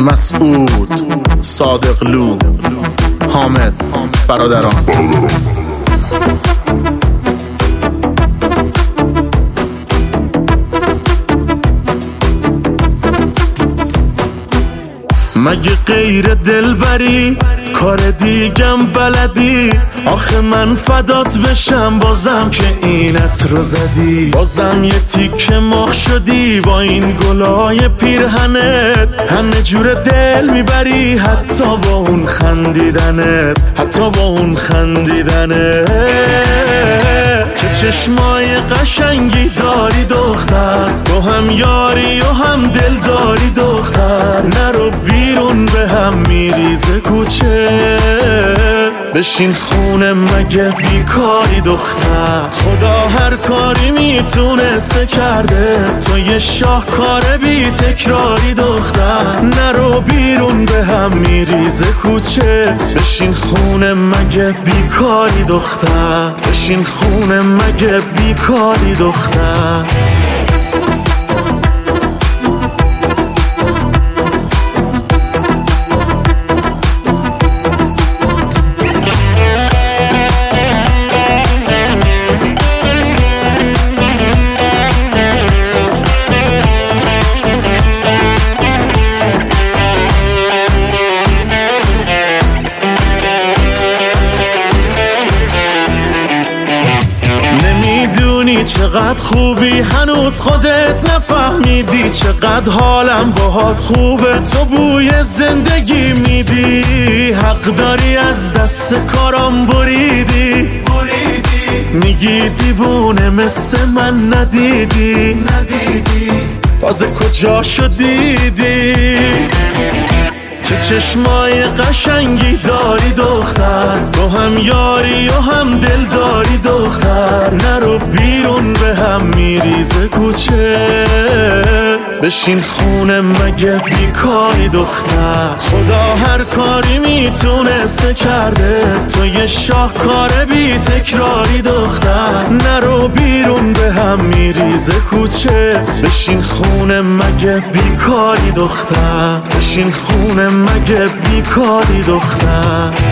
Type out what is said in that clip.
مسعود، صادقلو، حامد، برادران. مگه غیر دلبری کار دیگم بلدی؟ آخه من فدات بشم بازم که اینت رو زدی، بازم یه تیکه مخ شدی با این گلای پیرهنت، همه جور دل میبری حتی با اون خندیدنت، حتی با اون خندیدنت. چه چشمای قشنگی داری دختر، تو هم یاری و هم دل داری دختر، نرو بیرون به هم میریزه کوچه، بشین خونه مگه بیکاری دختر. خدا هر کاری میتونسته کرده، تو یه شاهکار بی تکراری دختر، نرو بیرون به هم میریزه کوچه، بشین خونه مگه بیکاری دختر، بشین خونه مگه بیکاری دختر. چقدر خوبی هنوز خودت نفهمیدی، چقدر حالم باهات خوبه تو بوی زندگی میدی، حق داری از دست کارام بریدی، میگی دیوونه مثل من ندیدی، تازه کجاشو دیدی؟ چه چشمای قشنگی داری دختر، تو هم یاری و هم دل داری دختر، نرو بیرون به هم میریزه کوچه، بشین خونه مگه بیکاری دختر. خدا هر کاری میتونسته کرده، تو یه شاهکار بی تکراری دختر، نرو بیرون به هم میریزه کوچه، بشین خونه مگه بیکاری دختر، بشین خونه مگه بیکاری دختر.